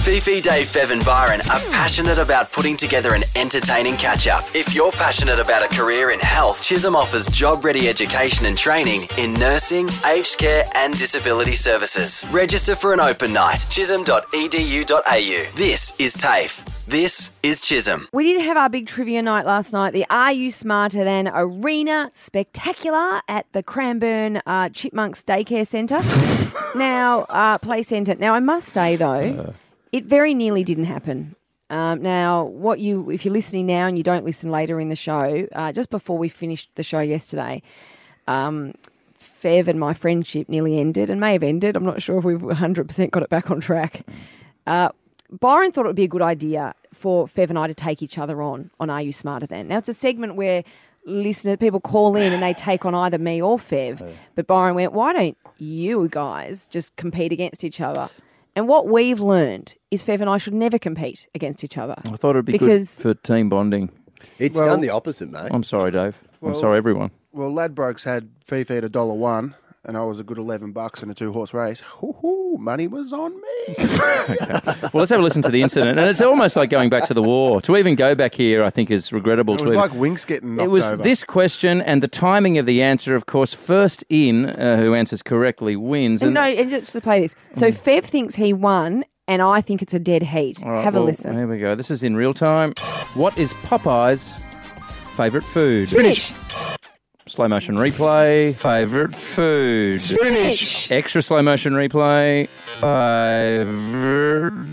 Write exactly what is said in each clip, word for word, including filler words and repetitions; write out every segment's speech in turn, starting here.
Fifi, Dave, Fev and Byron are passionate about putting together an entertaining catch-up. If you're passionate about a career in health, Chisholm offers job-ready education and training in nursing, aged care and disability services. Register for an open night, chisholm dot e d u dot a u. This is TAFE. This is Chisholm. We did have our big trivia night last night, the Are You Smarter Than Arena Spectacular at the Cranbourne uh, Chipmunks Daycare Centre. now, uh, Play Centre. Now, I must say, though, uh. it very nearly didn't happen. Um, now, what you, if you're listening now and you don't listen later in the show, uh, just before we finished the show yesterday, um, Fev and my friendship nearly ended, and may have ended. I'm not sure if we've one hundred percent got it back on track. Uh, Byron thought it would be a good idea for Fev and I to take each other on, on Are You Smarter Than? Now, it's a segment where listeners, people call in and they take on either me or Fev. Oh. But Byron went, why don't you guys just compete against each other? And what we've learned is Fev and I should never compete against each other. I thought it would be because good for team bonding. It's well, done the opposite, mate. I'm sorry, Dave. Well, I'm sorry, everyone. Well, Ladbrokes had Fifi at a dollar one, and I was a good eleven bucks in a two-horse race. Hoo-hoo, money was on me. Okay. Well, let's have a listen to the incident. And it's almost like going back to the war. To even go back here, I think, is regrettable. It was to like even... Winks getting knocked It was over. this question and the timing of the answer, of course. First in, uh, who answers correctly, wins. And no, and just to play this. So mm. Fev thinks he won, and I think it's a dead heat. Right, have well, a listen. Here we go. This is in real time. What is Popeye's favourite food? Spinach. Slow motion replay. Favourite food. Spinach. Extra slow motion replay. Favourite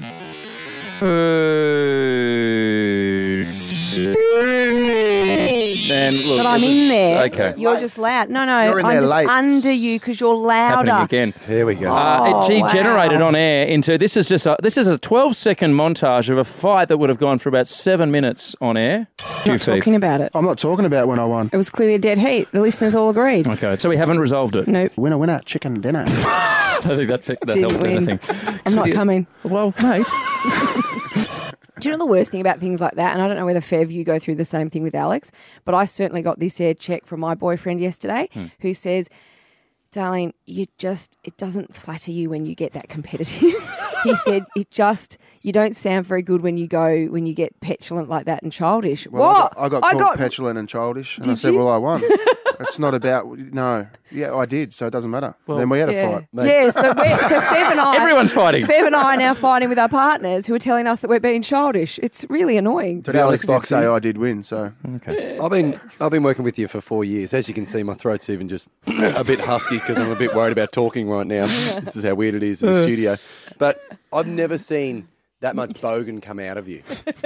food. Then look, but I'm in there. Okay. You're just loud. No, no, You're in I'm there just late. under you because you're louder. Happening again. Here we go. Uh, Oh, it, she wow. generated on air into this is just a, this is a twelve second montage of a fight that would have gone for about seven minutes on air. I'm not talking about it. I'm not talking about when I won. It was clearly a dead heat. The listeners all agreed. Okay, so we haven't resolved it. Nope. Winner, winner, chicken dinner. I don't think that, that Didn't helped win. anything. I'm not you- coming. Well, mate. Do you know the worst thing about things like that? And I don't know whether, Fev, you go through the same thing with Alex, but I certainly got this air check from my boyfriend yesterday hmm. who says, darling, you just, it doesn't flatter you when you get that competitive. He said, it just, you don't sound very good when you go, when you get petulant like that and childish. Well, what? I got, I got called petulant and childish, and Did I said, you? well, I won. It's not about, no. Yeah, I did, so it doesn't matter. Well, then we had a Yeah, fight. yeah so, we're, so Fev and I... Everyone's fighting. Fev and I are now fighting with our partners who are telling us that we're being childish. It's really annoying. But Alex did say I did win, so... Okay. I've been I've been working with you for four years. As you can see, my throat's even just a bit husky because I'm a bit worried about talking right now. This is how weird it is in the studio. But I've never seen that much bogan come out of you.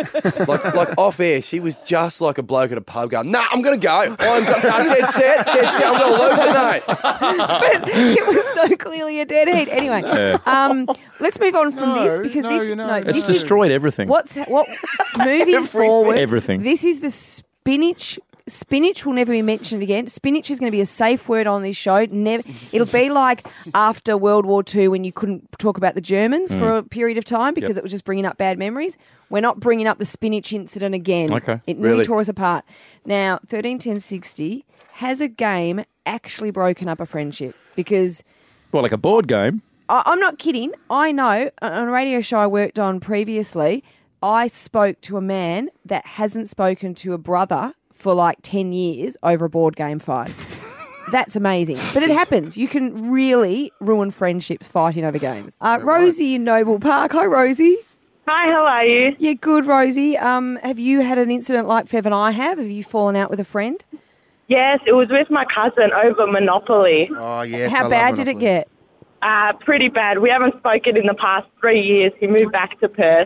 Like like off air, she was just like a bloke at a pub going, nah, I'm going to go. I'm, go- I'm dead set, dead set. I'm going to lose it, mate. But it was so clearly a dead heat. Anyway, Yeah. um, let's move on from No, this because no, this you know, no, no. this It's is destroyed everything. what's what moving forward. Everything. This is the spinach. Spinach will never be mentioned again. Spinach is going to be a safe word on this show. Never. It'll be like after World War Two when you couldn't talk about the Germans for a period of time because Yep. it was just bringing up bad memories. We're not bringing up the spinach incident again. Okay. It nearly Really? tore us apart. Now, thirteen ten sixty has a game actually broken up a friendship because Well, like a board game. I, I'm not kidding. I know on a radio show I worked on previously, I spoke to a man that hasn't spoken to a brother for like ten years over a board game fight. That's amazing. But it happens. You can really ruin friendships fighting over games. Uh, Rosie in Noble Park. Hi, Rosie. Hi, how are you? Yeah, good, Rosie. Um, have you had an incident like Fev and I have? Have you fallen out with a friend? Yes, it was with my cousin over Monopoly. Oh, yes, I How love bad did it Monopoly. get? Uh, pretty bad. We haven't spoken in the past three years. He moved back to Perth.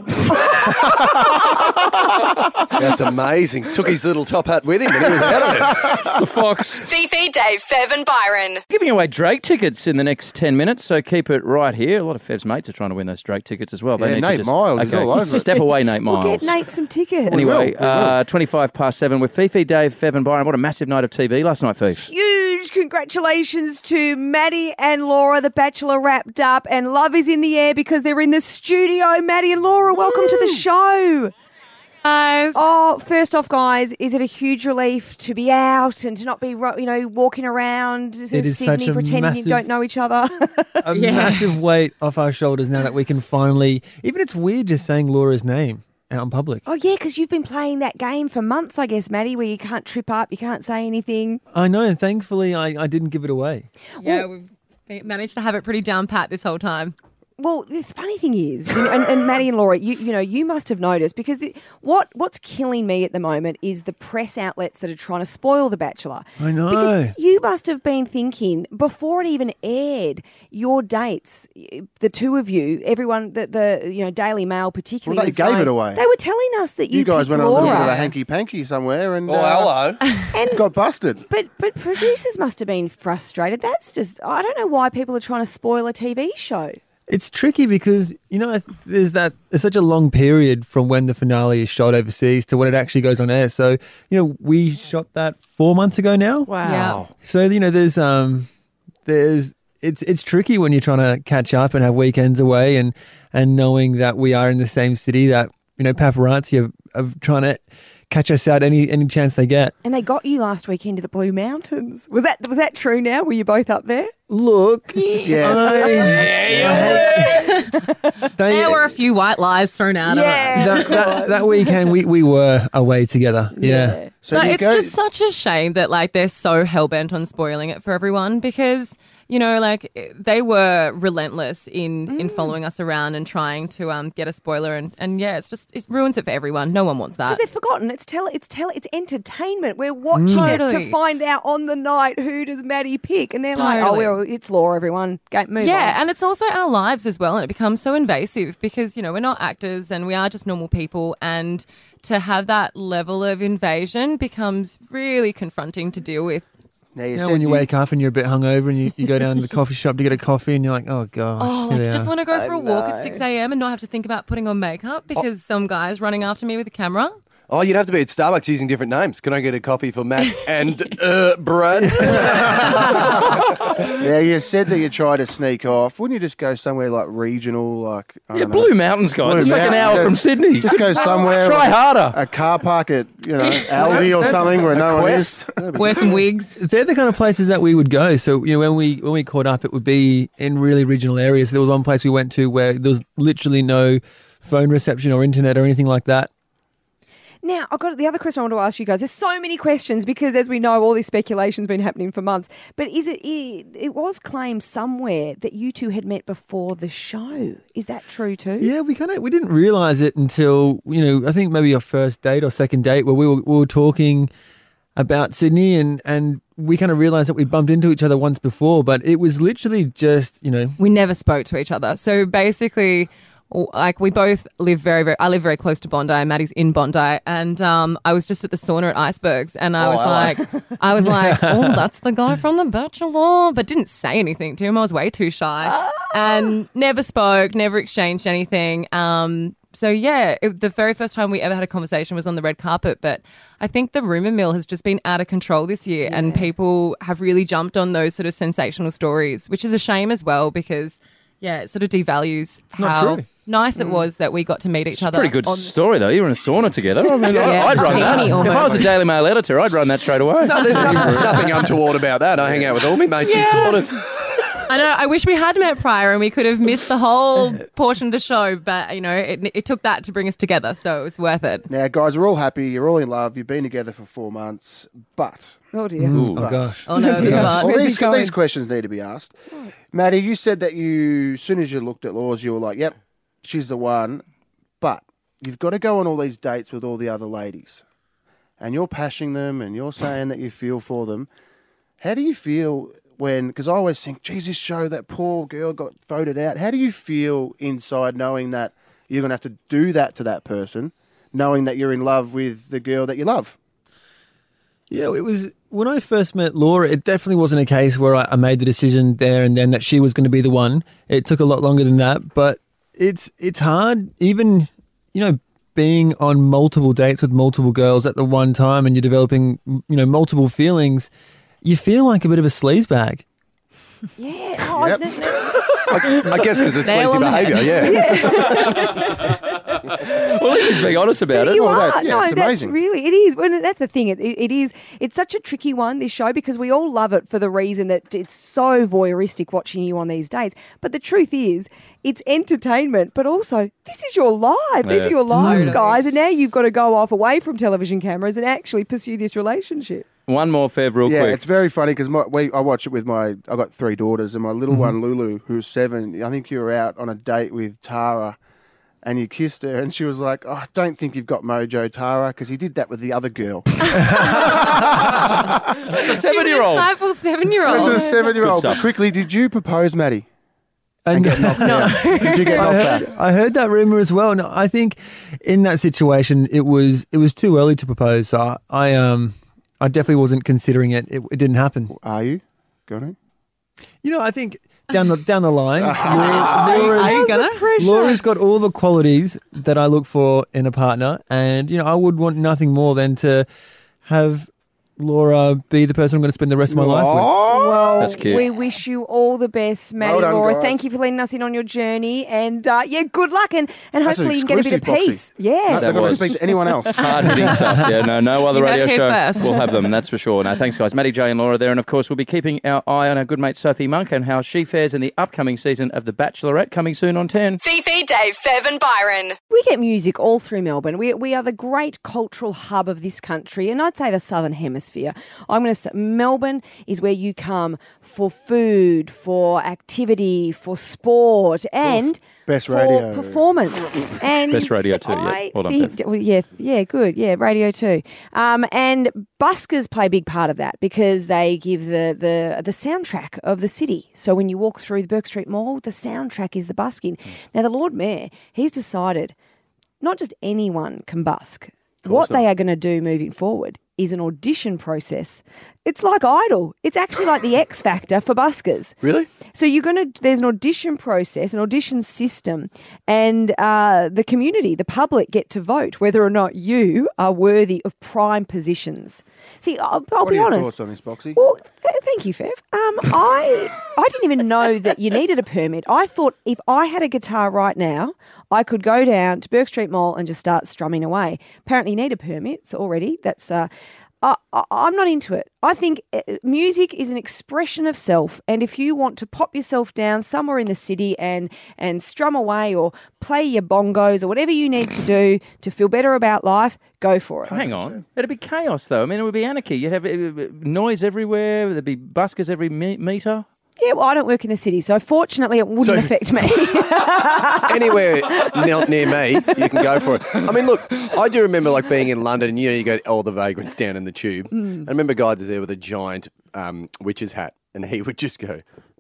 That's amazing. Took his little top hat with him and he was out of it. It's the Fox. Fifi, Dave, Fev and Byron. Giving away Drake tickets in the next ten minutes, so keep it right here. A lot of Fev's mates are trying to win those Drake tickets as well. They Yeah, need Nate to just, Miles is okay, all over it. Step away, Nate We'll Miles. get Nate some tickets. Anyway, will, we will. uh, twenty-five past seven with Fifi, Dave, Fev and Byron. What a massive night of T V last night, Fifi. Huge congratulations to Maddie and Laura. The Bachelor wrapped up and love is in the air because they're in the studio. Maddie and Laura, welcome to the show. guys. Oh, first off, guys, is it a huge relief to be out and to not be, ro- you know, walking around in It is Sydney such a pretending massive- you don't know each other? A massive weight off our shoulders now that we can finally. Even it's weird just saying Laura's name out in public. Oh, yeah, because you've been playing that game for months, I guess, Maddie, where you can't trip up, you can't say anything. I know, and thankfully I, I didn't give it away. Yeah, we've managed to have it pretty down pat this whole time. Well, the funny thing is, and, and, and Maddie and Laura, you you know, you must have noticed because the, what what's killing me at the moment is the press outlets that are trying to spoil The Bachelor. I know. Because you must have been thinking before it even aired, your dates, the two of you, everyone, the, the you know Daily Mail particularly. Well, they was gave going- it away. They were telling us that you, You guys picked went on a little bit of Laura. a hanky panky somewhere and Oh, uh, hello. And got busted. But but producers must have been frustrated. That's just I don't know why people are trying to spoil a T V show. It's tricky because, you know, there's that, there's such a long period from when the finale is shot overseas to when it actually goes on air. So, you know, we shot that four months ago now. Wow. So, you know, there's, um, there's, it's, it's tricky when you're trying to catch up and have weekends away and, and knowing that we are in the same city that, you know, paparazzi are, are trying to catch us out any, any chance they get. And they got you last weekend to the Blue Mountains. Was that was that true now? Were you both up there? Look. Yes. They, There were a few white lies thrown out Yeah. of it. that, that, that weekend we, we were away together. Yeah. So But do you it's go- just such a shame that like they're so hell bent on spoiling it for everyone because you know like they were relentless in in following us around and trying to um get a spoiler and and yeah it's just it ruins it for everyone. No one wants that. Because they've forgotten. It's tele, it's tele, it's entertainment. We're watching it Totally. to find out on the night who does Maddie pick, and they're like, Totally. "Oh, well, it's Laura. Everyone, go move Yeah, on." and it's also our lives as well, and it becomes so invasive because you know we're not actors and we are just normal people, and to have that level of invasion becomes really confronting to deal with. Now you You know, said when you wake up and you're a bit hungover and you, you go down to the coffee shop to get a coffee and you're like, oh, gosh. Oh, here like, they just are. want to go for a walk know. at six a.m. and not have to think about putting on makeup because some guy's running after me with a camera. Oh, you'd have to be at Starbucks using different names. Can I get a coffee for Matt and uh, Brad? Yeah, you said that you try to sneak off. Wouldn't you just go somewhere like regional, like I Yeah, don't know, Blue Mountains, guys. Blue it's like an Mountains, hour from just- Sydney. Just go somewhere. Try like harder. A car park at you know Aldi or something where no one is. Wear some wigs. They're the kind of places that we would go. So, you know, when we when we caught up, it would be in really regional areas. There was one place we went to where there was literally no phone reception or internet or anything like that. Now, I've got the other question I want to ask you guys. There's so many questions because, as we know, all this speculation's been happening for months. But is it? It, it was claimed somewhere that you two had met before the show. Is that true too? Yeah, we kind of we didn't realize it until, you know, I think maybe our first date or second date where we were we were talking about Sydney and and we kind of realized that we bumped into each other once before, but it was literally just, you know, We never spoke to each other. So basically, like we both live very, very, I live very close to Bondi. Maddie's in Bondi. And um, I was just at the sauna at Icebergs and I Oh, was hello. like, I was like, oh, that's the guy from The Bachelor. But didn't say anything to him. I was way too shy and never spoke, never exchanged anything. Um, so yeah, it, the very first time we ever had a conversation was on the red carpet. But I think the rumour mill has just been out of control this year and people have really jumped on those sort of sensational stories, which is a shame as well because, yeah, it sort of devalues Not how true. nice it was that we got to meet each other. Pretty good on- story, though. You were in a sauna together. I mean, Yeah, I'd run that. steamy If I was a almost. Daily Mail editor, I'd run that straight away. No, there's nothing, nothing untoward about that. I hang out with all my mates in saunas. I know. I wish we had met prior and we could have missed the whole portion of the show, but you know, it, it took that to bring us together, so it was worth it. Now, guys, we're all happy. You're all in love. You've been together for four months, but Oh dear. oh But- gosh. Oh no, Yeah. but- Well, Where's these, he going? these questions need to be asked. Maddie, you said that you, as soon as you looked at Laws, you were like, yep, she's the one. But you've got to go on all these dates with all the other ladies. And you're pashing them and you're saying that you feel for them. How do you feel when, because I always think, geez, this show, that poor girl got voted out. How do you feel inside knowing that you're going to have to do that to that person, knowing that you're in love with the girl that you love? Yeah, it was when I first met Laura, it definitely wasn't a case where I, I made the decision there and then that she was going to be the one. It took a lot longer than that, but it's it's hard even, you know, being on multiple dates with multiple girls at the one time and you're developing, you know, multiple feelings. You feel like a bit of a sleazebag. Yeah. Oh, Yep. no, no. I, I guess because it's Nail sleazy on the behaviour, yeah. Well, at least he's being honest about But it. you Well, are. that- yeah, no, it's that's amazing. really, it is. Well, that's the thing. It, it, it is. It's such a tricky one, this show, because we all love it for the reason that it's so voyeuristic watching you on these dates. But the truth is, it's entertainment, but also this is your life. These Yeah. are your lives, Totally. guys. And now you've got to go off away from television cameras and actually pursue this relationship. One more, Fev, real Yeah, quick. it's very funny because we I watch it with my. I got three daughters, and my little Mm-hmm. one Lulu, who's seven. I think you were out on a date with Tara, and you kissed her, and she was like, "Oh, I don't think you've got mojo, Tara, because he did that with the other girl." a seven-year-old. Disciple That's seven-year-old. a seven-year-old. Good stuff. But quickly, did you propose, Maddie? And Get knocked down. Did you get I knocked heard, back? I heard that rumor as well. No, I think in that situation, it was it was too early to propose. So I, I um I definitely wasn't considering it. It, it didn't happen. Are you going to? You know, I think down the down the line, Are you, are you gonna? Laura's got all the qualities that I look for in a partner, and you know, I would want nothing more than to have Laura be the person I'm going to spend the rest of my life with. Well, That's cute. we wish you all the best, Maddie, Well done, Laura. guys. Thank you for leading us in on your journey. And uh, yeah, good luck. And, and That's an hopefully you can get a bit of exclusive, peace. Yeah. No, they're not going was- to speak to anyone else. Hard-hitting stuff. Yeah, no, no other You heard radio here show first. will have them, that's for sure. No, thanks, guys. Matty, Jay and Laura there. And, of course, we'll be keeping our eye on our good mate Sophie Monk and how she fares in the upcoming season of The Bachelorette, coming soon on ten. Fifi, Dave, Fev and Byron. We get music all through Melbourne. We, we are the great cultural hub of this country, and I'd say the Southern Hemisphere. I'm going to say Melbourne is where you come for food, for activity, for sport, and Best for radio. performance. And Best radio too, yeah. I Well done, think- Bev. well, yeah, yeah, good. Yeah, radio too. Um, and buskers play a big part of that because they give the, the, the soundtrack of the city. So when you walk through the Burke Street Mall, the soundtrack is the busking. Now, the Lord Mayor, he's decided not just anyone can busk. What they are going to do moving forward is an audition process. It's like Idol. It's actually like the X Factor for buskers. Really? So you're going to, there's an audition process, an audition system, and uh, the community, the public get to vote whether or not you are worthy of prime positions. See, I'll, I'll What be are your honest. thoughts on this, Boxy? Well, th- thank you, Fev. Um, I I didn't even know that you needed a permit. I thought if I had a guitar right now, I could go down to Burke Street Mall and just start strumming away. Apparently, you need a permit so already. That's uh, I, I, I'm not into it. I think uh, music is an expression of self, and if you want to pop yourself down somewhere in the city and and strum away or play your bongos or whatever you need to do to feel better about life, go for it. Hang on. It'd be chaos, though. I mean, it would be anarchy. You'd have uh, noise everywhere. There'd be buskers every me- metre. Yeah, well, I don't work in the city, so fortunately it wouldn't So- affect me. Anywhere near, near me, you can go for it. I mean, look, I do remember like being in London, and you know, you get all the vagrants down in the tube. I remember guys was there with a giant um, witch's hat, and he would just go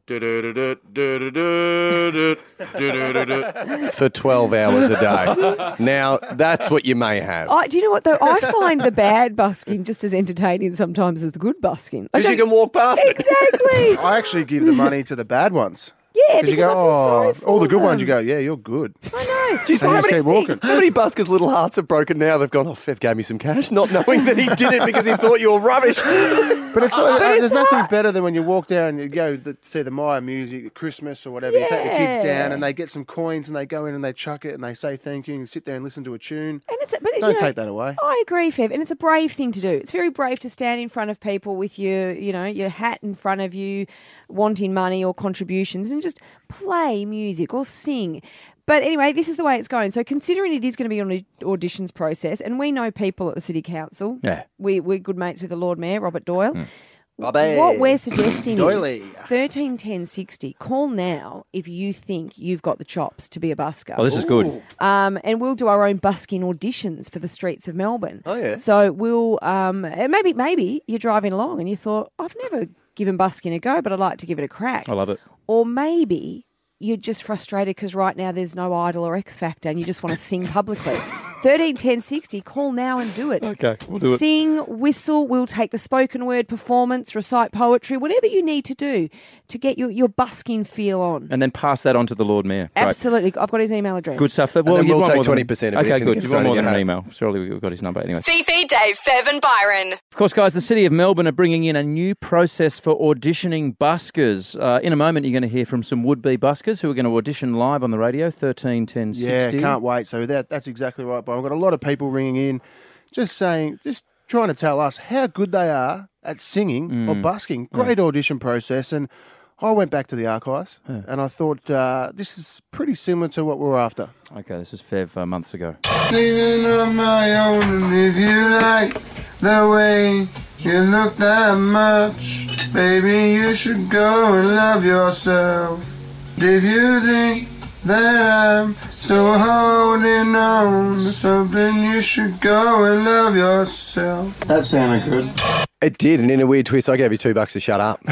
for twelve hours a day. Now, that's what you may have. I, do you know what though? I find the bad busking just as entertaining sometimes as the good busking. I Because you don't- can walk past it. exactly. I actually give the money to the bad ones. Yeah, Because because you go, I feel sorry oh, for all the good ones, you them. go, yeah, you're good. I know. Geez, And how you just many, keep walking. how many buskers' little hearts have broken now? They've gone, oh, Fev gave me some cash, not knowing that he did it because he thought you were rubbish. But it's, uh, it's there's nothing hard. better than when you walk down and you go to see the Maya music, Christmas or whatever. You take the kids Yeah. down and they get some coins and they go in and they chuck it and they say thank you and you sit there and listen to a tune. And it's a, but, Don't you know, take that away. I agree, Fev, and it's a brave thing to do. It's very brave to stand in front of people with your, you know, your hat in front of you, wanting money or contributions, and just play music or sing. But anyway, this is the way it's going. So considering it is going to be an au- auditions process, and we know people at the City Council, Yeah. we, we're good mates with the Lord Mayor, Robert Doyle. Bobby. What we're suggesting Doily. is thirteen ten sixty. Call now if you think you've got the chops to be a busker. Oh, this is good. Um, and we'll do our own busking auditions for the streets of Melbourne. Oh, yeah. So we'll um, and maybe maybe you're driving along and you thought, I've never given busking a go, but I'd like to give it a crack. I love it. Or maybe you're just frustrated because right now there's no Idol or X Factor and you just want to sing publicly. thirteen ten sixty, call now and do it. Okay, we'll do it. Sing, whistle, we'll take the spoken word performance, recite poetry, whatever you need to do to get your, your busking feel on. And then pass that on to the Lord Mayor. Great. Absolutely. I've got his email address. Good stuff. Well, then you'd we'll want take more than- twenty percent of Okay, anything that good. gets You want more thrown than in an your email. Surely we've got his number anyway. Fifi, Dave, Fev and Byron. Of course, guys, the City of Melbourne are bringing in a new process for auditioning buskers. Uh, in a moment, you're going to hear from some would-be buskers who are going to audition live on the radio, thirteen ten Yeah, sixty. can't wait. So that that's exactly right, by. I've got a lot of people ringing in, just saying, just trying to tell us how good they are at singing or busking. Great audition process. And I went back to the archives and I thought uh, this is pretty similar to what we were after. Okay, this is Fev uh, months ago. Living on my own, and if you like the way you look that much, baby, you should go and love yourself. If you think that I'm still holding on to something, you should go and love yourself. That sounded good. It did, and in a weird twist, I gave you two bucks to shut up.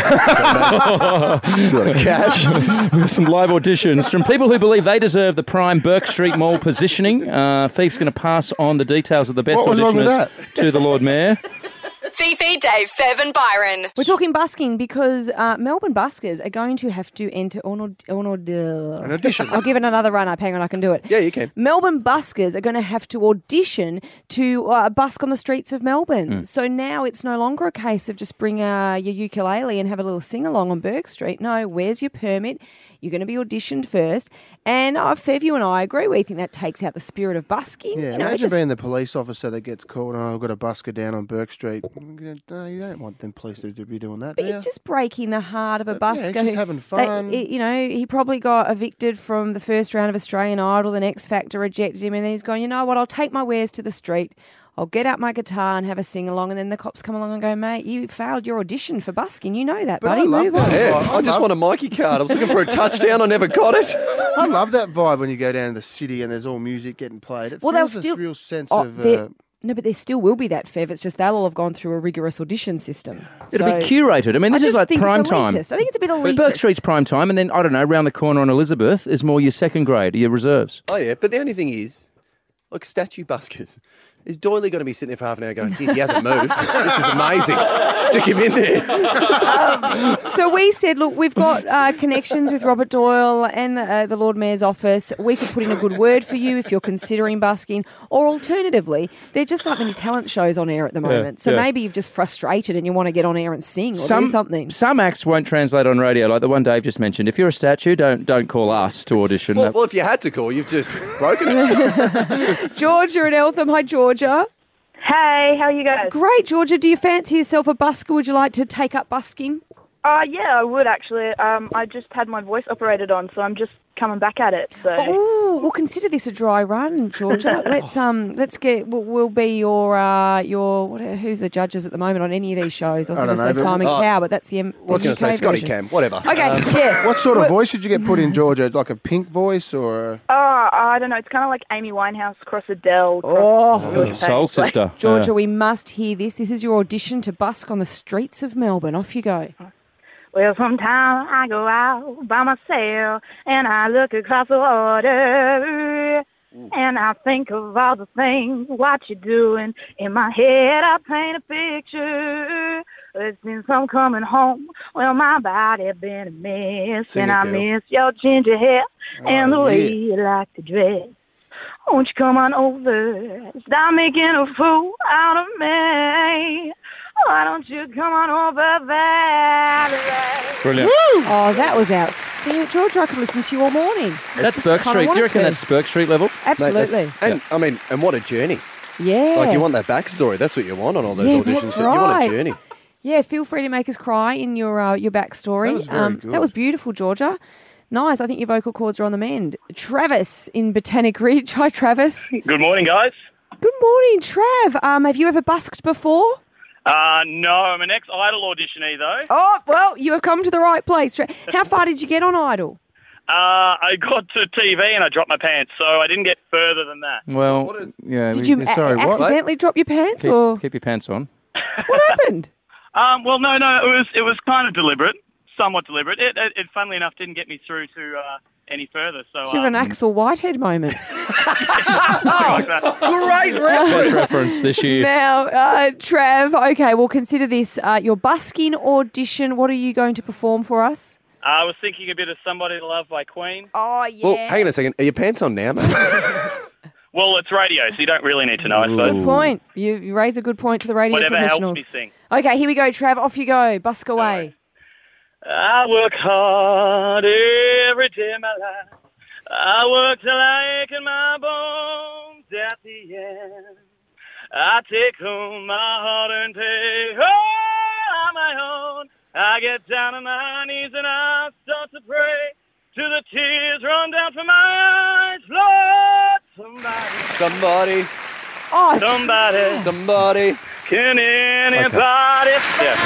Got a cash. Some live auditions from people who believe they deserve the prime Burke Street Mall positioning. Uh, Fief's going to pass on the details of the best What was wrong with auditioners that? to the Lord Mayor. Fifi, Dave, Fev and Byron. We're talking busking because uh, Melbourne buskers are going to have to enter an, aud- an, aud- An audition. I'll give it another run up. Hang on, I can do it. Yeah, you can. Melbourne buskers are going to have to audition to uh, busk on the streets of Melbourne. So now it's no longer a case of just bring uh, your ukulele and have a little sing-along on Burke Street. No, where's your permit? You're going to be auditioned first. And uh, Fev, you and I agree. We think that takes out the spirit of busking. Yeah, you know, imagine just- being the police officer that gets called, oh, I've got a busker down on Burke Street. No, you don't want them police to be doing that, But do you? you're just breaking the heart of a But, yeah, busker. he's just who- having they- fun. it- you know, he probably got evicted from the first round of Australian Idol. The X Factor rejected him, and then he's gone, you know what, I'll take my wares to the street. I'll get out my guitar and have a sing-along, and then the cops come along and go, mate, you failed your audition for busking. You know that, But buddy. I love Move that. on. Yeah, I I just love- want a Mikey card. I was looking for a touchdown. I never got it. I love that vibe when you go down to the city and there's all music getting played. It Well, they'll feels this still- real sense Oh, of... there- Uh, no, but there still will be that, Fev. It's just they'll all have gone through a rigorous audition system. It'll So- be curated. I mean, I this is just like think prime it's time. elitist. I think it's a bit elitist. But Burke Street's prime time, and then, I don't know, around the corner on Elizabeth is more your second grade, your reserves. Oh, yeah, but the only thing is, like statue buskers, is Doyley going to be sitting there for half an hour going, geez, he hasn't moved. This is amazing. Stick him in there. So we said, look, we've got uh, connections with Robert Doyle and the, uh, the Lord Mayor's office. We could put in a good word for you if you're considering busking. Or alternatively, there just aren't many talent shows on air at the moment. So yeah. maybe you've just frustrated and you want to get on air and sing or do something. Some acts won't translate on radio, like the one Dave just mentioned. If you're a statue, don't don't call us to audition. Well, well, if you had to call, you've just broken it. Georgia in Eltham. Hi, Georgia. Hey, how are you guys? Great, Georgia. Do you fancy yourself a busker? Would you like to take up busking? Uh, yeah, I would actually. Um, I just had my voice operated on, so I'm just coming back at it. So Oh, we'll consider this a dry run, Georgia. let's um, let's get. We'll, we'll be your uh, your. What, who's the judges at the moment on any of these shows? I was I going to don't say know, but- Simon Oh, Cowell, but that's the. M- I was going to say Scotty Cam, whatever. Okay, Um, yeah. what sort of voice did you get put in, Georgia? Like a pink voice or... A... Oh, I don't know. It's kind of like Amy Winehouse cross Adele. Cross Oh, really Soul famous, like- sister. Georgia, Yeah. we must hear this. This is your audition to busk on the streets of Melbourne. Off you go. Well, sometimes I go out by myself and I look across the water and I think of all the things what you're doing. In my head, I paint a picture. But since I'm coming home, well, my body been a mess. Sing and it, I girl. miss your ginger hair and the Oh, way yeah. you like to dress. Won't you come on over? Stop making a fool out of me. Why don't you come on over there? Brilliant. Oh, that was outstanding. Georgia, I could listen to you all morning. That's Burke Kinda Street. Do you wanted reckon to. that's Burke Street level? Mate, that's- Absolutely. and, I mean, and what a journey. Yeah. Like, you want that backstory. That's what you want on all those Yeah, auditions. that's You want right. a journey. Yeah, feel free to make us cry in your uh, your backstory. That was very um, good. That was beautiful, Georgia. Nice. I think your vocal cords are on the mend. Travis in Botanic Ridge. Hi, Travis. Good morning, guys. Good morning, Trav. Um, have you ever busked before? Uh, no, I'm an ex-Idol auditionee, though. Oh, well, you have come to the right place. Tra- How far did you get on Idol? Uh, I got to T V and I dropped my pants, so I didn't get further than that. Well, What is- yeah. Did we- you a- sorry, what? accidentally drop your pants, keep, or keep your pants on? what happened? Um, well, no, no, it was it was kind of deliberate, somewhat deliberate. It, it, it funnily enough, didn't get me through to uh, any further. So Did you have um, an Axel Whitehead moment? something like that. Great reference. Best reference this year. Now, uh, Trav, okay, we'll consider this uh, your busking audition. What are you going to perform for us? I was thinking a bit of "Somebody to Love" by Queen. Oh, yeah. Well, hang on a second. Are your pants on now, mate? Well, it's radio, so you don't really need to know, I suppose. Good point. You, you raise a good point to the radio Whatever professionals. helps me sing. Okay, here we go, Trav. Off you go. Busk away. I work hard every day of my life. I work till I ache in my bones. at the end, I take home my heart and pay oh, on my own. I get down on my knees and I start to pray till the tears run down from my eyes. Lord, somebody, Somebody, Oh, somebody, somebody. can anybody? Yeah.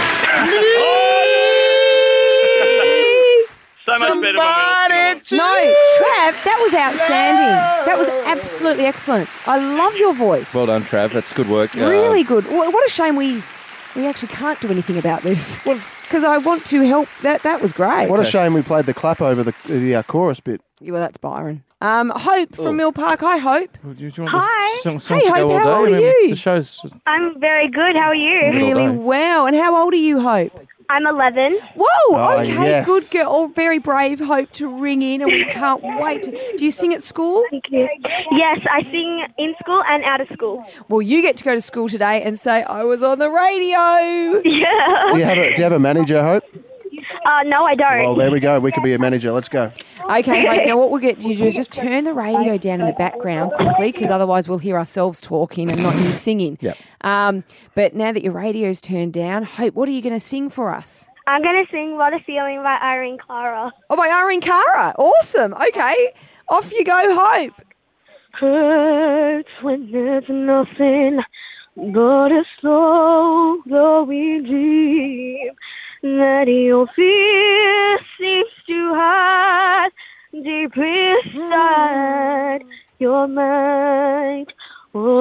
So much better when we all sing along. no, Trav, that was outstanding. That was absolutely excellent. I love your voice. Well done, Trav. That's good work. Uh, Really good. Wh- What a shame we we actually can't do anything about this. Because I want to help. That that was great. What a shame we played the clap over the, the uh, chorus bit. Yeah, well, that's Byron. Um, Hope from Mill Park. Hi, Hope. do you- do you want Hi. the song- songs Hey, to Hope, go all how day? old I are mean, you? The show's... I'm very good. How are you? Really day. well. And how old are you, Hope? I'm eleven. Whoa, Oh, okay, yes. good girl. Oh, very brave, Hope, to ring in, and we can't wait. To... Do you sing at school? Thank you. Yes, I sing in school and out of school. Well, you get to go to school today and say, I was on the radio. Yeah. Do you have a, do you have a manager, Hope? Uh, no, I don't. Well, there we go. We could be a manager. Let's go. Okay, Hope, now what we'll get you to do is just turn the radio down in the background quickly, because otherwise we'll hear ourselves talking and not you singing. Yep. Um, but now that your radio's turned down, Hope, what are you going to sing for us? I'm going to sing What a Feeling by Irene Cara. Oh, by Irene Cara. Awesome. Okay, off you go, Hope. Hurts when there's nothing but a soul going deep. That your fear seems to hide deep inside your mind. All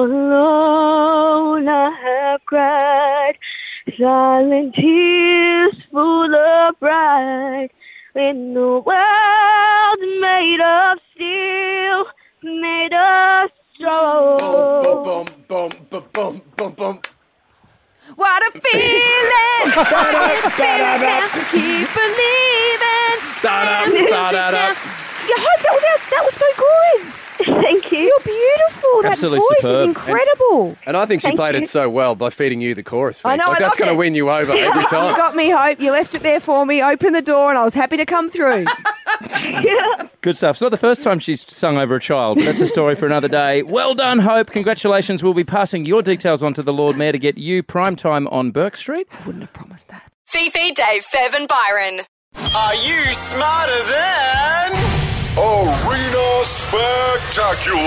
alone I have cried, silent tears full of pride. In the world made of steel, made of stone. Boom, boom, boom, boom, boom, boom. What a feeling! What a feeling now. Keep believing. Da-da-da-da-da. Yeah, Hope, that was out, that was so good. Thank you. You're beautiful. That Absolutely voice superb. is incredible. And I think she Thank played you. it so well by feeding you the chorus. I Vic. know, like I that's love going to it. win you over every You time. got me, Hope. You left it there for me. Opened the door, and I was happy to come through. Good stuff. It's not the first time she's sung over a child, but that's a story for another day. Well done, Hope. Congratulations. We'll be passing your details on to the Lord Mayor to get you prime time on Burke Street. Wouldn't have promised that. Fifi, Dave, Fev and Byron. Are you smarter than... Arena Spectacular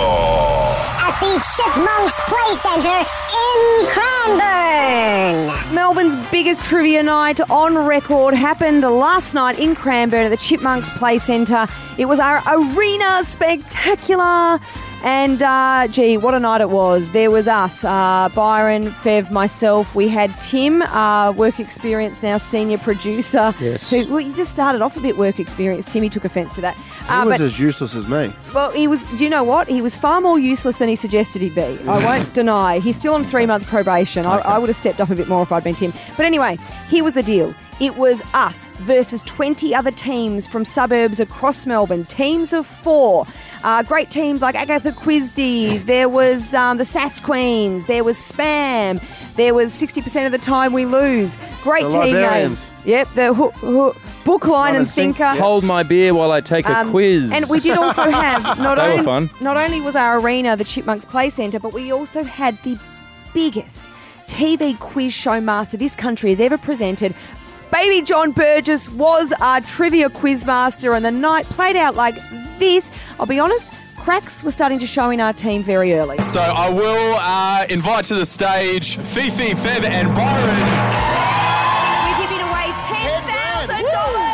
at the Chipmunks Play Centre in Cranbourne. Melbourne's biggest trivia night on record happened last night in Cranbourne at the Chipmunks Play Centre. It was our Arena Spectacular. And, uh, gee, what a night it was. There was us, uh, Byron, Fev, myself. We had Tim, uh, work experience now, senior producer. Yes. Who, well, you just started off a bit work experience. Timmy took offence to that. He Uh, was but, as useless as me. well, he was, do you know what? He was far more useless than he suggested he'd be. I won't deny. He's still on three-month probation. I, I would have stepped up a bit more if I'd been Tim. But anyway, here was the deal. It was us versus twenty other teams from suburbs across Melbourne, teams of four. Uh, great teams like Agatha Christie, there was um, the Sass Queens, there was Spam, there was sixty percent of the time we lose. Great The team Librarians. names. Yep, the ho- ho- Book, Line and Sinker. Hold my beer while I take a Um, quiz. And we did also have, not, They were only, fun. not only was our arena the Chipmunks Play Centre, but we also had the biggest T V quiz show master this country has ever presented. Baby John Burgess was our trivia quiz master, and the night played out like this. I'll be honest, cracks were starting to show in our team very early. So I will uh, invite to the stage Fifi, Fev and Byron. We're giving away ten thousand dollars.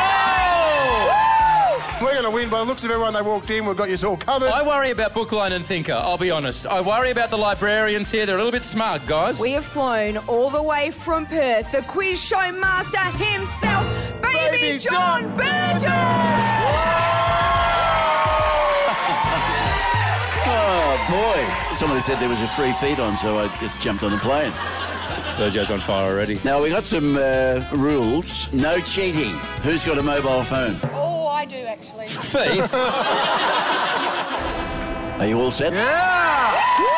We're going to win by the looks of everyone they walked in. We've got you all covered. I worry about Bookline and Thinker, I'll be honest. I worry about the librarians here. They're a little bit smart, guys. We have flown all the way from Perth, the quiz show master himself, Baby, Baby John, John Burgess! Oh, boy. Somebody said there was a free feed on, so I just jumped on the plane. Burjo's on fire already. Now, we got some uh, rules. No cheating. Who's got a mobile phone? Oh, I do actually. Thief? Are you all set? Yeah!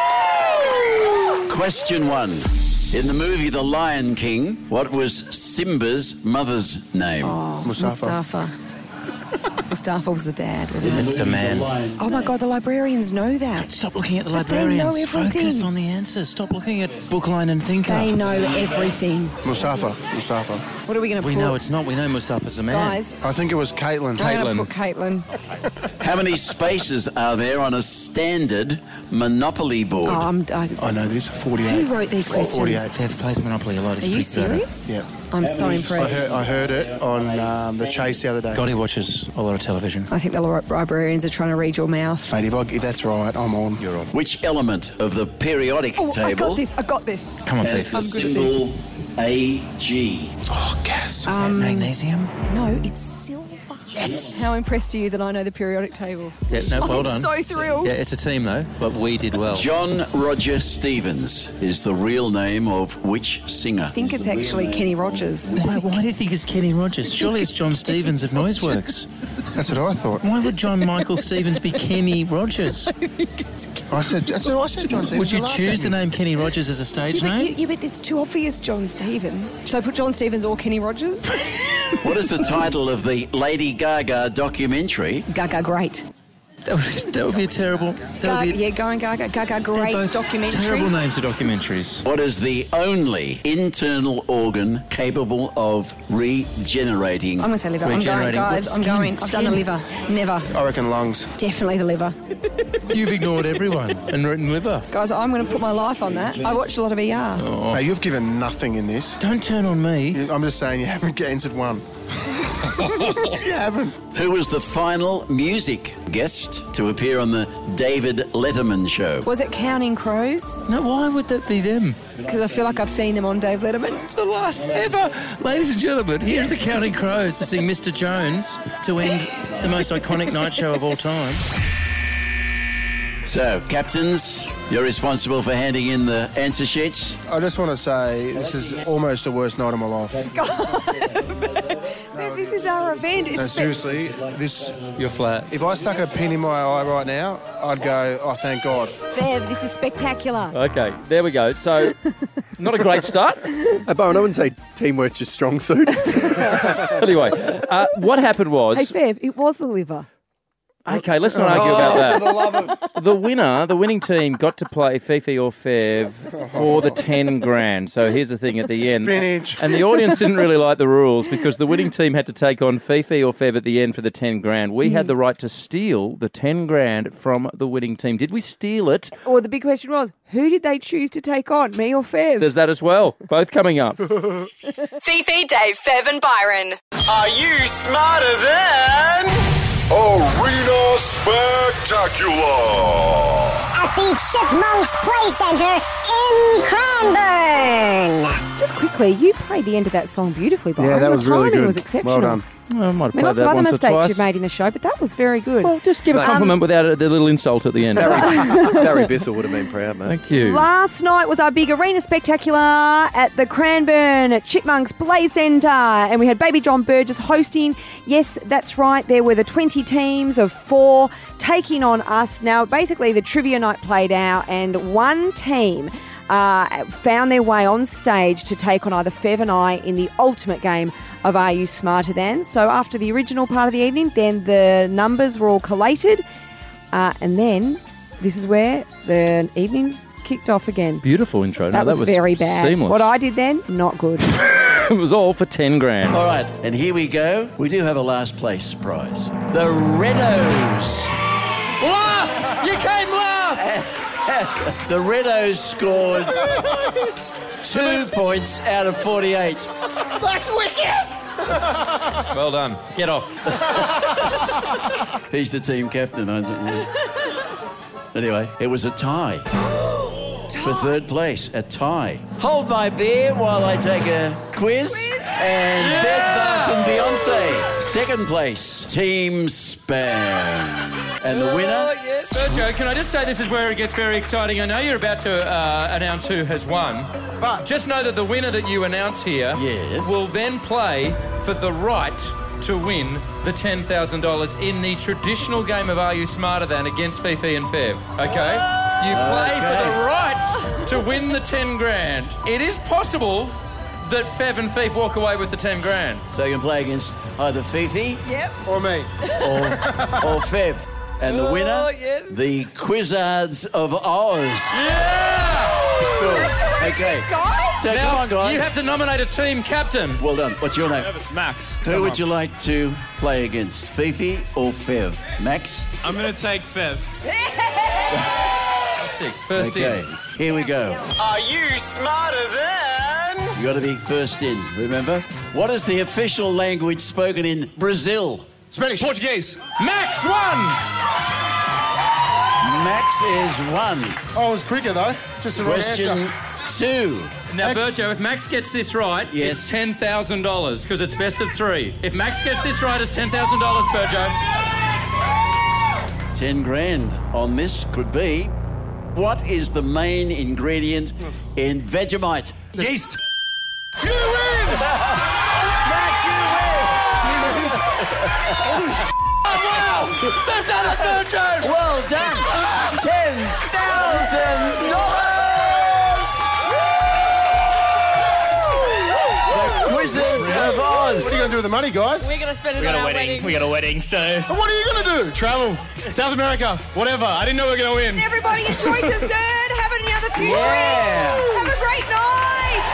Question one. In the movie The Lion King, what was Simba's mother's name? Oh, Mustafa. Mustafa. Mustafa was the dad, wasn't it? It's a man. Oh my God, the librarians know that. Stop looking at the But they know librarians. everything. Focus on the answers. Stop looking at Bookline and Thinker. They know everything. Mustafa. Mustafa. What are we going to We put? know it's not. We know Mustafa's a man. Guys, I think it was Caitlin. I'm going to put Caitlin. How many spaces are there on a standard Monopoly board? Oh, I'm, I, I know this. forty-eight. Who wrote these questions? forty-eight. They've plays Monopoly a lot. Are you serious? Yeah. I'm so I impressed. heard, I heard it on um, the Chase the other day. God, he watches a lot of television. I think the li- librarians are trying to read your mouth. Mate, if, I, if that's right, I'm on. You're on. Which element of the periodic Oh, table I got this. I got this. Come on, has Faith. the I'm good at symbol A G? Oh, gas. Is Um, that magnesium? No, it's silver. Yes. How impressed are you that I know the periodic table? Yeah, no, well I'm done. so thrilled. Yeah, it's a team, though, but we did well. John Roger Stevens is the real name of which singer? I think it's actually Kenny Rogers. Why, why do you think it's Kenny Rogers? Surely it's John Stevens of Noiseworks. That's what I thought. Why would John Michael Stevens be Kenny Rogers? I said, that's what I said, John Stevens. Would you laughed choose at the me. name Kenny Rogers as a stage Yeah but, name? yeah, but it's too obvious, John Stevens. Should I put John Stevens or Kenny Rogers? What is the title of the Lady Gaga documentary? Gaga Great. That would, that would be a terrible... That Gaga, would be a, yeah, going Gaga. Gaga they're Great both documentary. terrible names of documentaries. What is the only internal organ capable of regenerating? I'm going to say liver. I'm going, Regenerating. guys. What, I'm skin? going. I've done the liver. Never. I reckon lungs. Definitely the liver. You've ignored everyone and written liver. Guys, I'm going to put my life on that. I watch a lot of E R. Oh. Hey, you've given nothing in this. Don't turn on me. You- I'm just saying you haven't answered one. You haven't. Who was the final music guest to appear on the David Letterman show? Was it Counting Crows? No, why would that be them? Because I feel like I've seen them on Dave Letterman. The last ever. Ladies and gentlemen, here are the Counting Crows to sing Mister Jones to end the most iconic night show of all time. So, captains, you're responsible for handing in the answer sheets. I just want to say this is almost the worst night of my life. This is our event. It's No, seriously, this. You're flat. If I stuck a pin in my eye right now, I'd go, oh, thank God. Fev, this is spectacular. Okay, there we go. So, not a great start. Hey, Bowen, I wouldn't say teamwork's your strong suit. Anyway, uh, what happened was... Hey, Fev, it was the liver. Okay, let's not argue about that. The winner, the winning team, got to play Fifi or Fev for the ten grand. So here's the thing at the end. Spinach. And the audience didn't really like the rules because the winning team had to take on Fifi or Fev at the end for the ten grand. We had the right to steal the ten grand from the winning team. Did we steal it? Or the big question was, who did they choose to take on, me or Fev? There's that as well. Both coming up. Fifi, Dave, Fev and Byron. Are you smarter than... Arena Spectacular! At the Chipmunks Play Center in Cranbourne. Just quickly, you played the end of that song beautifully, Byron. Yeah, that Your was really timing good. was exceptional. Well done. Oh, I might have I mean, played lots of that other once or mistakes twice. you've made in the show, but that was very good. Well, just give a Um, compliment without a, the little insult at the end. Barry, Barry Bissell would have been proud, mate. Thank you. Last night was our big arena spectacular at the Cranbourne Chipmunks Play Centre, and we had Baby John Burgess hosting. Yes, that's right. There were the twenty teams of four taking on us. Now, basically, the trivia night played out, and one team uh, found their way on stage to take on either Fev and I in the ultimate game of Are You Smarter Than? So after the original part of the evening, then the numbers were all collated, uh, and then this is where the evening kicked off again. Beautiful intro. That, no, was, that was very bad. Seamless. What I did then, not good. It was all for ten grand. All right, and here we go. We do have a last place prize. The Reddos. Last! You came last! The Reddos scored two points out of forty-eight. That's wicked! Well done. Get off. He's the team captain. I don't know. Anyway, it was a tie. For third place, a tie. Hold my beer while I take a quiz. And Bed Bath and Beyonce. Second place, Team Spam. And the winner? Virgo, can I just say this is where it gets very exciting. I know you're about to uh, announce who has won, but just know that the winner that you announce here Yes. will then play for the right to win the ten thousand dollars in the traditional game of Are You Smarter Than against Fifi and Fev, okay? You play Okay. for the right to win the ten grand. It is possible that Fev and Fief walk away with the ten grand. So you can play against either Fifi Yep. Or me. or, or Fev. And the winner, Oh, yeah. the Quizzards of Oz. Yeah! Okay. guys. So Now, come on, guys. you have to nominate a team captain. Well done. What's your name? Max. Who would you like to play against, Fifi or Fev? Max? I'm going to take Fev. Six, first Okay, in. here we go. Are you smarter than? You got to be first in, remember? What is the official language spoken in Brazil? Spanish. Portuguese. Max won! Max is one. Oh, it was quicker, though. Just the right Question answer. two. Now, Burjo, if Max gets this right, Yes. it's ten thousand dollars because it's best of three. If Max gets this right, it's ten thousand dollars, Burjo. Ten grand on this could be. What is the main ingredient in Vegemite? Yeast. You win! Max, you win! Oh, wow! They've done it, Burjo! Well done! Ten thousand dollars! The Quizzes of Oz. What are you going to do with the money, guys? We're going to spend it We on got a our wedding. wedding. We got a wedding, so And what are you going to do? travel. South America, whatever. I didn't know we were going to win. Everybody enjoy dessert. Have any other few Yeah. drinks. Have a great night.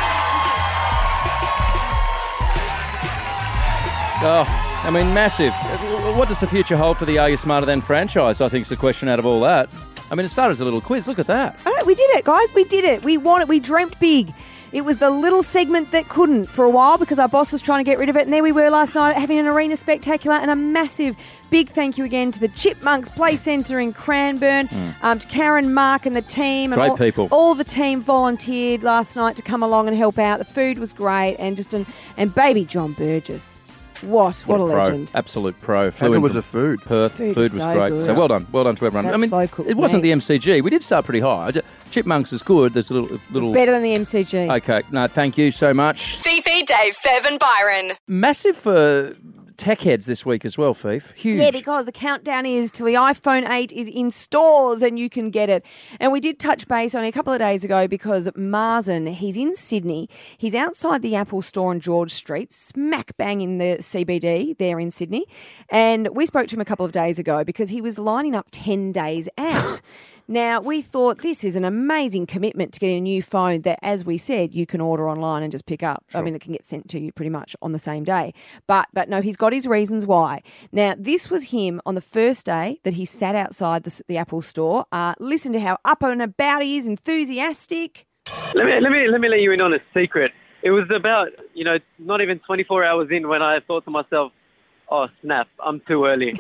Oh, I mean, massive. What does the future hold for the Are You Smarter Than franchise? I think is the question out of all that. I mean, it started as a little quiz. Look at that. All right, we did it, guys. We did it. We wanted. We dreamt big. It was the little segment that couldn't for a while because our boss was trying to get rid of it. And there we were last night having an arena spectacular and a massive big thank you again to the Chipmunks Play Centre in Cranbourne, um, to Karen, Mark and the team. And Great all, people. All the team volunteered last night to come along and help out. The food was great. And just an, and baby John Burgess. What? What, a pro. legend. Absolute pro. How Flew good in was from the food? Perth. Food Food, was was so great. good. So well done. Well done to everyone. That's I mean, so cool, it wasn't mate. the M C G. We did start pretty high. Chipmunks is good. There's a little... little Better than the M C G. Okay. No, thank you so much. Fifi, Dave, Fev and Byron. Massive for tech heads this week as well, Fief. Huge. Yeah, because the countdown is till the iPhone eight is in stores and you can get it. And we did touch base only a couple of days ago because Marsden, he's in Sydney. He's outside the Apple store on George Street, smack bang in the C B D there in Sydney. And we spoke to him a couple of days ago because he was lining up ten days out. Now, we thought this is an amazing commitment to get a new phone that, as we said, you can order online and just pick up. I mean, it can get sent to you pretty much on the same day. But but no, he's got his reasons why. Now, this was him on the first day that he sat outside the, the Apple store. Uh, listen to how up and about he is, enthusiastic. Let me let me let me let you in on a secret. It was about, you know, not even twenty-four hours in when I thought to myself, "Oh snap, I'm too early."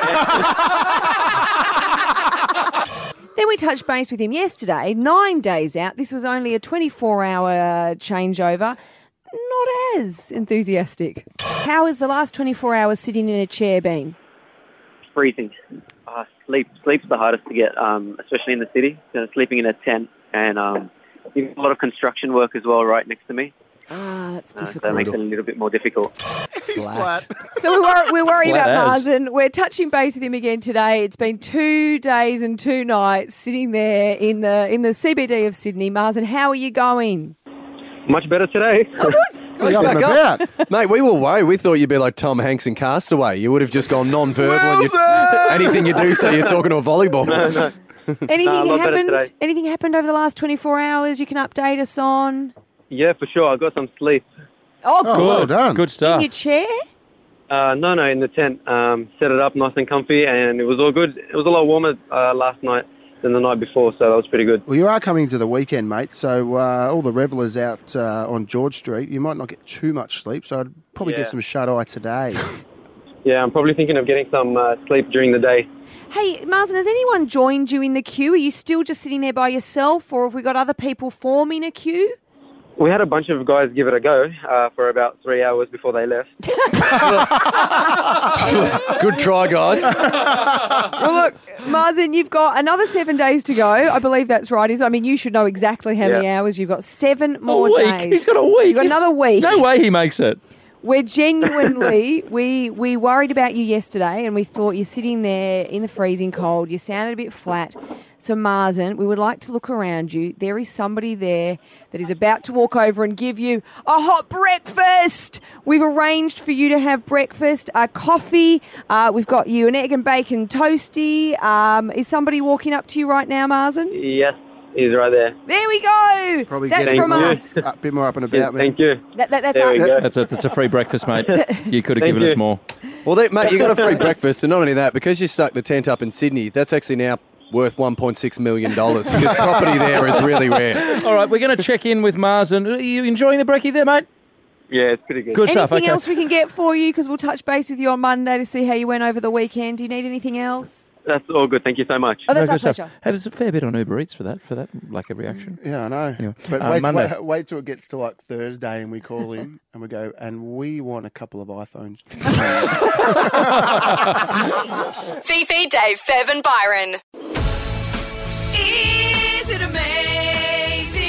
Then we touched base with him yesterday, nine days out. This was only a twenty-four hour changeover. Not as enthusiastic. How has the last twenty-four hours sitting in a chair been? Freezing. Uh, sleep sleep's the hardest to get, um, especially in the city. So sleeping in a tent and um, a lot of construction work as well right next to me. Ah, that's Uh, difficult. so that makes it a little bit more difficult. Flat. So we're, wor- we're worried Flat about as. Marsden. We're touching base with him again today. It's been two days and two nights sitting there in the in the C B D of Sydney. Marsden, how are you going? Much better today. Oh, good. What are you up and about? Mate, we were worried. We thought you'd be like Tom Hanks in Castaway. You would have just gone non-verbal. And you, anything you do, say you're talking to a volleyball. No, no. Anything No, a lot better happened? today. Anything happened over the last twenty-four hours you can update us on? Yeah, for sure. I got some sleep. Oh, Oh, good. well done. Good In stuff. your chair? Uh, no, no, in the tent. Um, set it up nice and comfy, and it was all good. It was a lot warmer uh, last night than the night before, so that was pretty good. Well, you are coming to the weekend, mate, so uh, all the revellers out uh, on George Street, you might not get too much sleep, so I'd probably Yeah. get some shut-eye today. Yeah, I'm probably thinking of getting some uh, sleep during the day. Hey, Marsden, has anyone joined you in the queue? Are you still just sitting there by yourself, or have we got other people forming a queue? We had a bunch of guys give it a go uh, for about three hours before they left. Good try, guys. Well, look, Marsden, you've got another seven days to go. I believe that's right. Is I mean, you should know exactly how many Yeah. hours. You've got seven more a week. days. He's got a week. You've got He's- another week. No way he makes it. We're genuinely, we we worried about you yesterday and we thought you're sitting there in the freezing cold, you sounded a bit flat. So, Marsden, we would like to look around you. There is somebody there that is about to walk over and give you a hot breakfast. We've arranged for you to have breakfast, uh, coffee. Uh, we've got you an egg and bacon toasty. Um, is somebody walking up to you right now, Marsden? Yes, he's right there. There we go. Probably That's getting from us. a bit more up and about. Thank you. That, that, that's There our- we go. That's a, that's a free breakfast, mate. You could have Thank given you. us more. Well, they, mate, you got a free breakfast, and not only that, because you stuck the tent up in Sydney, that's actually now worth one point six million dollars. Because property there is really rare. All right, we're going to check in with Marsden. Are you enjoying the brekkie there, mate? Yeah, it's pretty good. Good stuff. Anything Okay. else we can get for you? Because we'll touch base with you on Monday to see how you went over the weekend. Do you need anything else? That's all good. Thank you so much. Oh, that's No, our good stuff. pleasure. Hey, there's a fair bit on Uber Eats for that, for that lack of reaction. Yeah, I know. Anyway, But uh, wait, Monday. wait, wait till it gets to like Thursday and we call him and we go, and we want a couple of iPhones. Fifi, Dave, Fev and Byron. Is it amazing?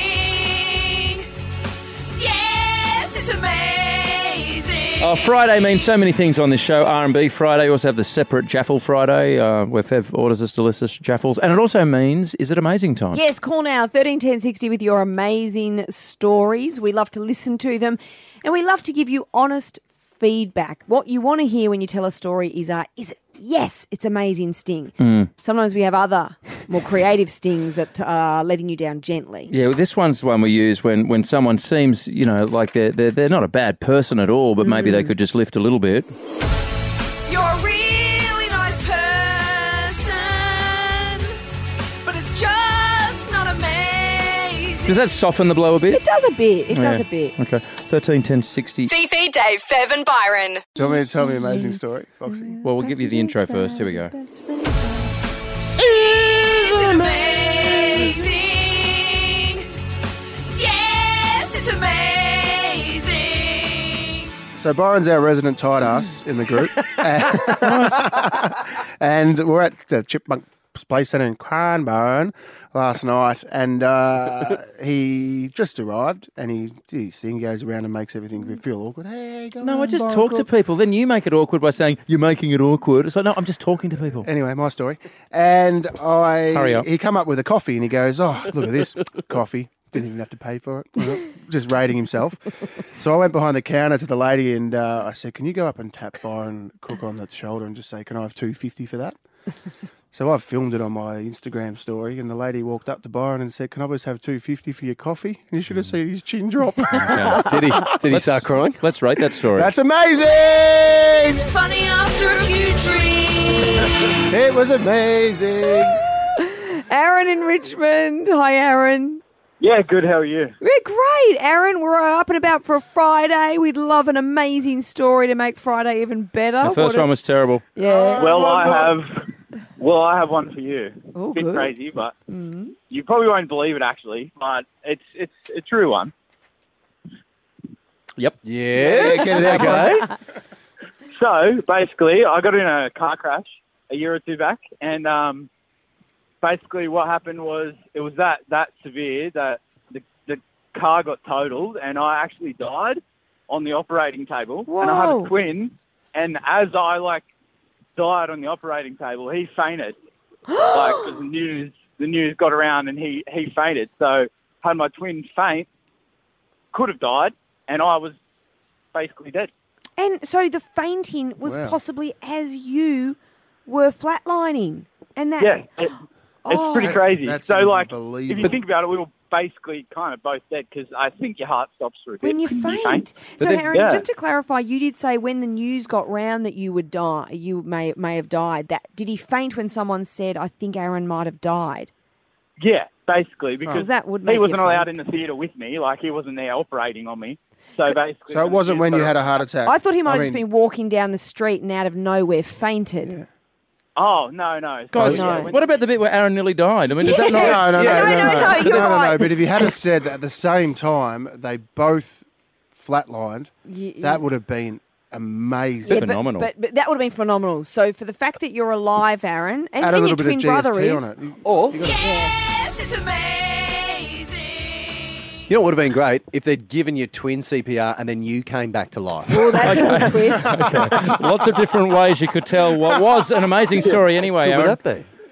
Yes, it's amazing. Oh, Friday means so many things on this show. R and B Friday. We also have the separate Jaffle Friday, uh, where Fev orders us delicious Jaffles. And it also means, is it amazing time? Yes, call now, thirteen ten sixty with your amazing stories. We love to listen to them and we love to give you honest feedback. What you want to hear when you tell a story is, uh, is it, yes, it's amazing sting. Mm. Sometimes we have other more creative stings that are letting you down gently. Yeah, well, this one's one we use when, when someone seems, you know, like they're, they're, they're not a bad person at all, but maybe they Mm. could just lift a little bit. You're a really nice person, but it's just not amazing. Does that soften the blow a bit? It does a bit. It does Yeah. a bit. Okay, thirteen ten sixty. Fifi, Dave, Fev and Byron. Do you want me to tell me an amazing story, Foxy? Well, we'll give you the intro first. Here we go. Is it amazing? Yes, it's amazing. So Byron's our resident tight ass in the group. and we're at the Chipmunk Play Centre in Cranbourne last night, and uh, he just arrived, and he, he thing goes around and makes everything feel awkward. Hey, go No, I on, just Byron, talk go to on. people. Then you make it awkward by saying, you're making it awkward. It's like, no, I'm just talking to people. Anyway, my story. And I, Hurry up. he come up with a coffee, and he goes, "Oh, look at this coffee. Didn't even have to pay for it." Just rating himself. So I went behind the counter to the lady, and uh, I said, "Can you go up and tap Byron Cook on the shoulder and just say, can I have two fifty for that?" So I've filmed it on my Instagram story, and the lady walked up to Byron and said, "Can I just have two fifty for your coffee?" And you should have seen his chin drop. Okay. Did he? Did he start crying? Let's rate that story. That's amazing. It's funny after a few drinks. It was amazing. Aaron in Richmond. Hi, Aaron. Yeah, good. How are you? We're great, Aaron. We're up and about for a Friday. We'd love an amazing story to make Friday even better. The first What a- one was terrible. Yeah. Well, I have. Well, I have one for you. Oh, Bit good. crazy, but Mm. you probably won't believe it actually. But it's it's a true one. Yep. Yes. Yeah, get it out, Okay. So basically, I got in a car crash a year or two back, and um, basically what happened was it was that that severe that the the car got totaled, and I actually died on the operating table. And I have Whoa. a twin, and as I like died on the operating table, he fainted. like 'cause the news the news got around, and he he fainted. So had my twin faint, could have died, and I was basically dead. And so the fainting was Wow. possibly as you were flatlining. And that. Yeah, it, it's Oh. pretty That's- crazy. that's so, like, if unbelievable. you think about it, we were basically kind of both dead because I think your heart stops for a bit When you when faint. So, But then- Aaron, yeah. just to clarify, you did say when the news got round that you would die, you may may have died. That did he faint when someone said, "I think Aaron might have died"? Yeah, basically, because that would make he you wasn't allowed faint. in the theatre with me. Like, he wasn't there operating on me. So basically, So it wasn't when you had a heart attack. I thought he might I have just mean- been walking down the street and out of nowhere fainted. Oh no, no, Guys, So, yeah, when- what about the bit where Aaron nearly died? I mean, does that not... No, no, no, Yeah. no, No, no, no, no, no, you're no, no, right. But if you had have said that at the same time they both flatlined, Ye- that would have been amazing. Yeah, but- Phenomenal. But, but that would have been phenomenal. So for the fact that you're alive, Aaron, and Add a then little your bit twin of G S T brother is, on it. You- Or, Yes, it's amazing. you know what would have been great? If they'd given you twin C P R and then you came back to life. well, that's a little twist. Okay. Lots of different ways you could tell what was an amazing story anyway, Could Aaron. would that be?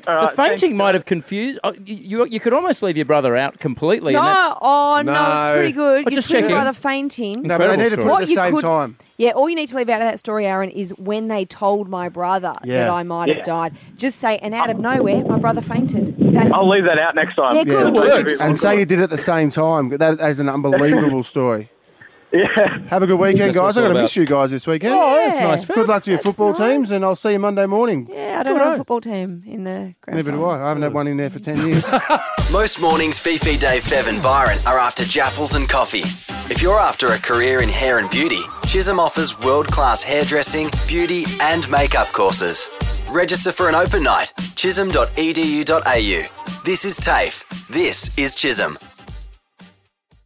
All The right, thanks, fainting might have confused. Oh, you, you you could almost leave your brother out completely. No, and that- oh no, No. it's pretty good. Oh, You just could checking. rather fainting. No, but they need to put it What at the you same could- time. Yeah, all you need to leave out of that story, Aaron, is when they told my brother Yeah. that I might Yeah. have died. Just say, and out of nowhere, my brother fainted. That's I'll leave that out next time. Yeah, good. Yeah. And say you did it at the same time. That is an unbelievable story. Yeah. Have a good weekend, That's what guys. it's I'm all going to about. miss you guys this weekend. Oh, that's Yeah. nice. Good luck to your That's football nice. teams, and I'll see you Monday morning. Yeah, I don't know a football team in the grand Neither do final. I. I haven't had one in there for ten years. Most mornings, Fifi, Dave, Fev and Byron are after Jaffles and coffee. If you're after a career in hair and beauty, Chisholm offers world-class hairdressing, beauty and makeup courses. Register for an open night, chisholm dot e d u dot a u. This is TAFE. This is Chisholm.